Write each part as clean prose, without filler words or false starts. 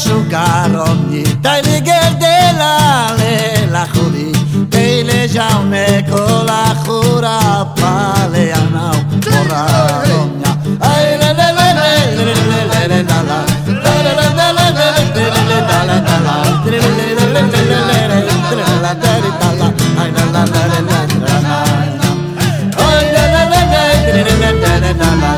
sugárom Dai gerdela le la juri Dele jaume cola jura pale anau Ora romia Ai le le le le le le le la la La la la la la la la la la la Le le le le le le le le la la la la Ai la la la la la la la Ai la la la la la la la la la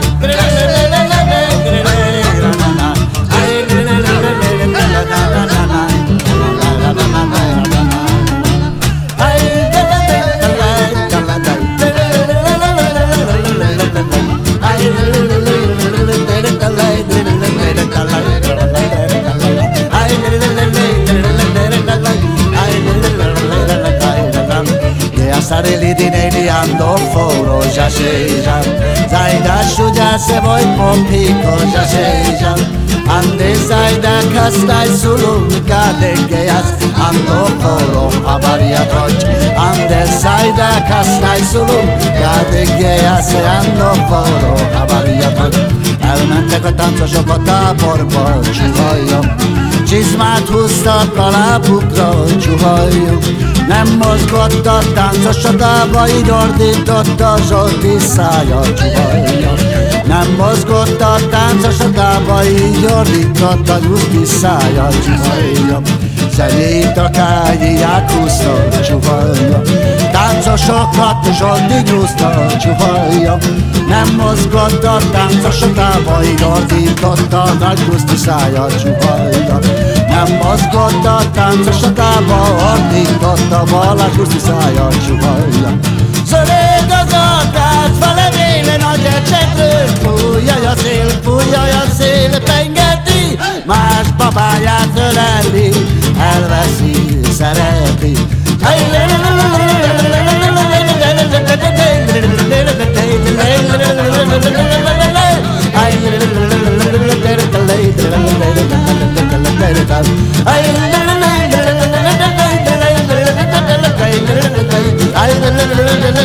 Sarili dineli ando foro já seja Sai da chuja se voi popico já seja Ande sai da castai sulum Kadegeas ando foro avaria troch Ande sai da castai sulum Kadegeas ando foro avaria troch Elmentek a táncosok a táborba csuhajjam Csizmát húztak a lábukra csuhajjam Nem mozgott a táncos a dába, így ordított a Zsolti szája csuhajja. Nem mozgott a táncos a dába, így ordított a Zsolti szája csuhajja. Zenét a kágyiák húzta csuhajja. Táncosokat Zsolti nyúzta csuhajja. Nem mozgott a táncos a dába, így ordított a nagy Zsolti szája csuhajja. Nem mozgott a táncos a dába, ordított a Balázs Guszti szája csuhajja. Zöld az akár, fele véle nagy ecsetrő, fújjaj a szél, pengeti, más babáját öleli, elveszi, szereti.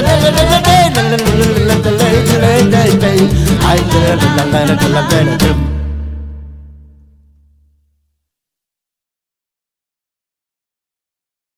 I